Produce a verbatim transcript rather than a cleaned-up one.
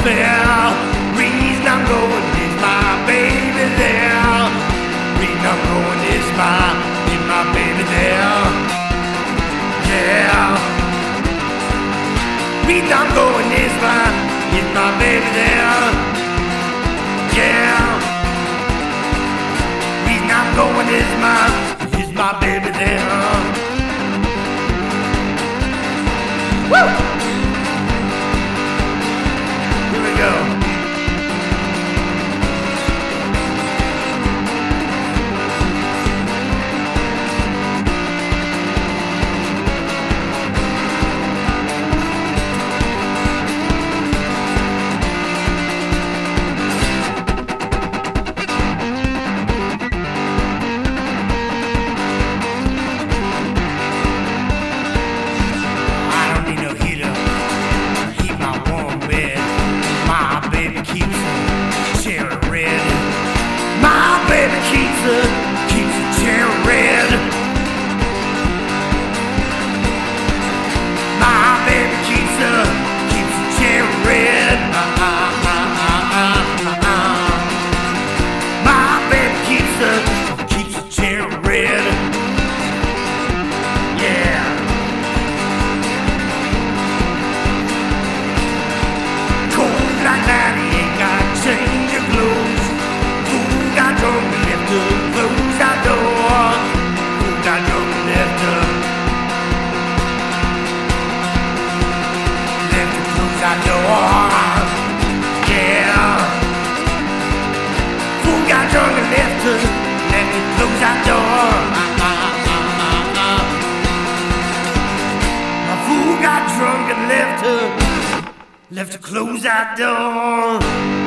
fair. Reason I'm going is my baby there. Reason I'm going is my, is my baby there. Yeah. Reason I'm going is my, is my baby there. Yeah. Reason I'm going is my, is my baby there. Woo! Here we go. Keeps the cherry red. My baby keeps the keeps the cherry red. Uh, uh, uh, uh, uh, uh. My baby keeps the keeps the cherry red. Yeah. Cold like that, he ain't got to change your clothes. Fool got drunk and left to close that door. Fool got drunk and left to left to close that door. Yeah. Fool got drunk and left to left to close that door. Uh, uh, uh, uh, uh. My fool got drunk and left to left to close that door.